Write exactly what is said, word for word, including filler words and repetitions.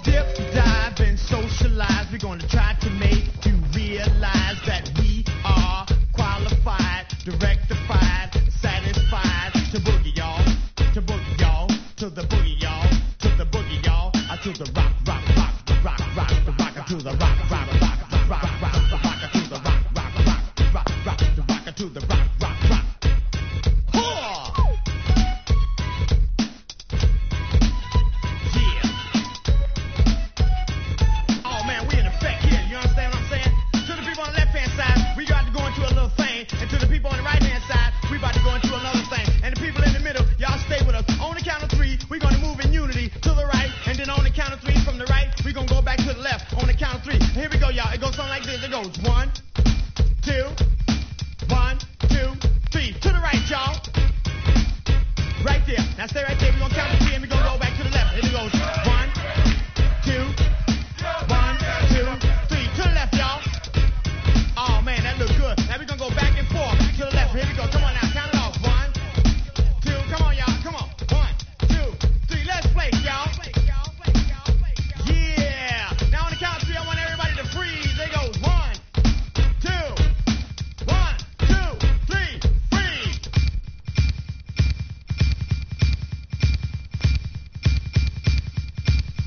Dip, dive, and socialize. We're gonna try to make you realize that we are qualified, rectified, satisfied to boogie y'all, to boogie y'all, to the boogie y'all, to the boogie y'all, to the rock.